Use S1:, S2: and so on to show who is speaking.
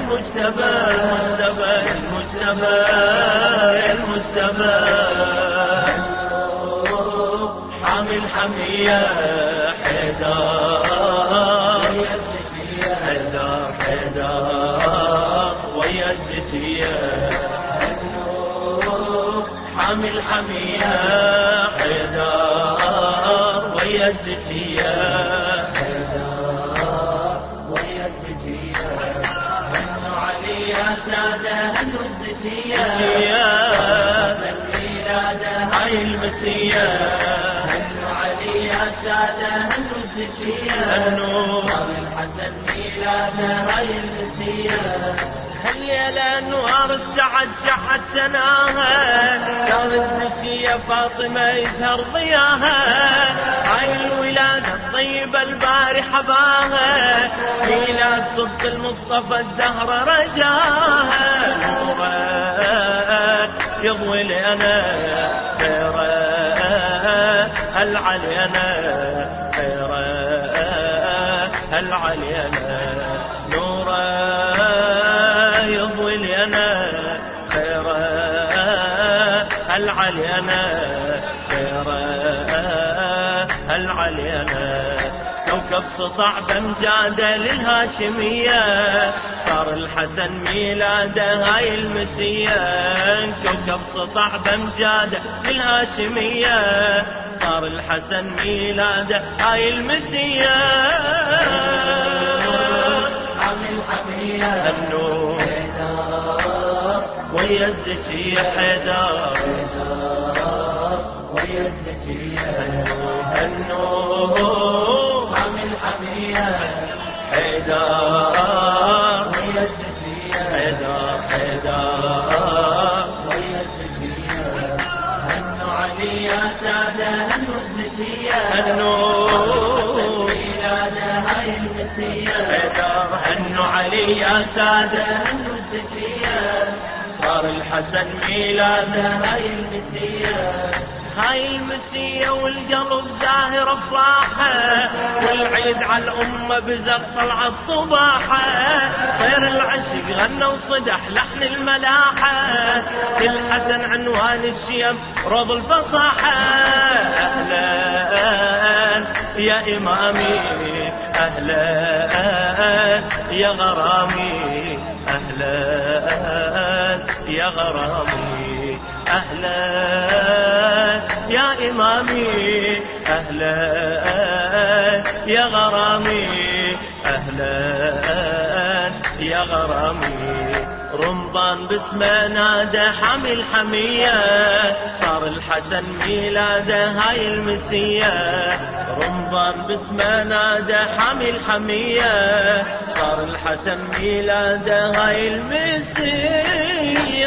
S1: المجتبى حامي الحمية حيدر ويا الزكية حامي الحمية حيدر ويا الزكية هنوا علي يا سادة هنوا الزكية ميلاده هاي المسية هنوا علي يا سادة هنوا الزكية صار الحسن ميلاده هاي المسية هالليلة انوار السعد شحت سناها كان الزكية فاطمة يزهر ضياها هاي الولادة الطيبة الباري حباها ميلاد صبط المصطفى الزهرة رجاها نوره يضوي لنا خيره العلينا خيره العلينا نوره يضوي لنا خيره العلينا خيره العلينا كوكب سطع بمجاده للهاشمية صار الحسن ميلاده هاي المسية كوكب سطع بمجاده للهاشمية صار الحسن ميلاده هاي المسية حامي الحمية النور ويا الزكية حيدر ويا الزكية النور حامي الحمية حيدر ويا الزكية حيدر ويا الزكية هنوا علي يا سادة هنوا الزكية النور ميلاده هاي المسية هنوا علي يا سادة هنوا الزكية صار الحسن ميلاده هاي المسية هاي المسية والقلب زاهر افراحه والعيد على الأمة بزق طلعت صباحه طير العشق غنى وصدح لحن الملاحة الحسن عنوان الشيم روض الفصاحة أهلا يا إمامي أهلا يا غرامي أهلا يا غرامي أهلا يا إمامي أهلا يا غرامي أهلا يا غرامي رمضان باسمه نادى حامي الحمية صار الحسن ميلاده هاي المسية رمضان باسمه نادى حامي الحمية صار الحسن ميلاده هاي المسية